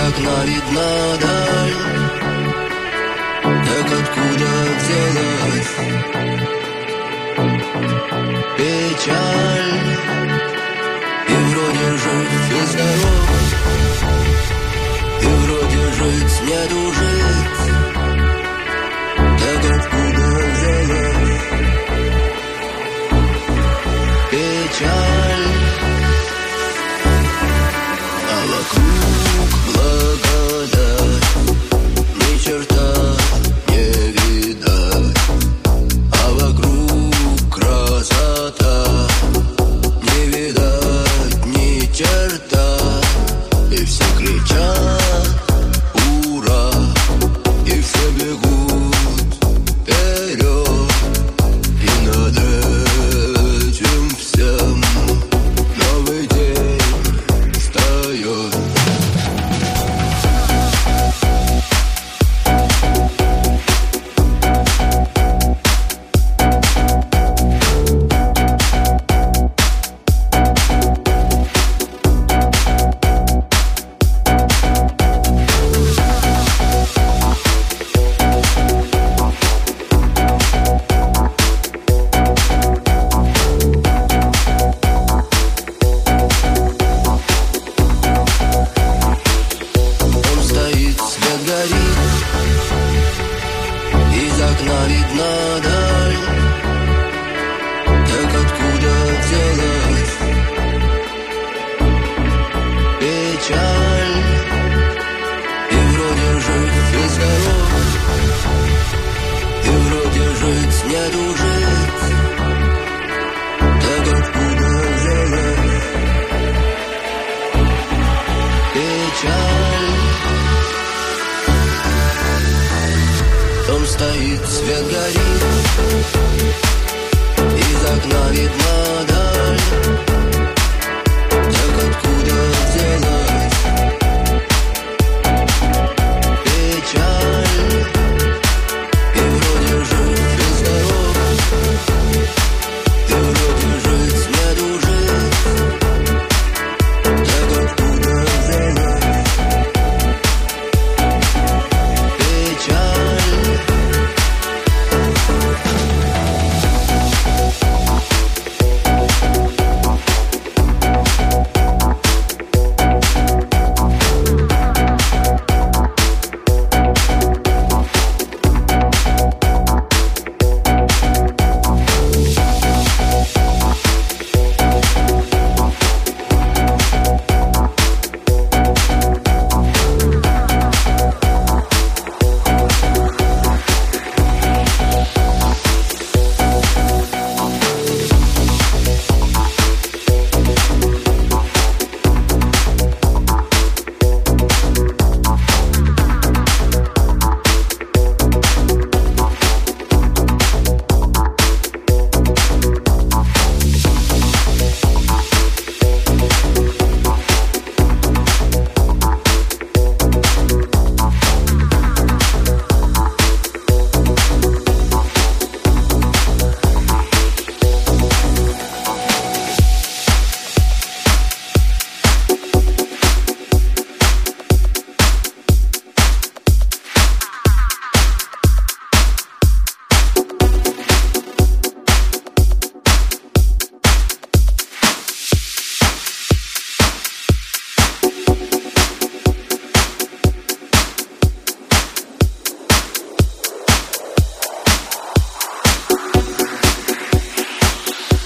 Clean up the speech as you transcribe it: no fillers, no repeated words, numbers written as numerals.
окна видна даль. Так откуда взялась печаль? И вроде жив и здоров, и вроде жить не дужить. Так откуда взялась печаль? А вокруг благодать, ни черта не видать. А вокруг красота, не видать ни черта. И все кричат ура, и все бегут вперед. И над этим всем новый день встает. Он стоит, свет горит, из окна видна даль. Так откуда взялась печаль? И вроде жив и здоров, и вроде жить не дужить. Так откуда взялась печаль? Дом стоит, свет горит,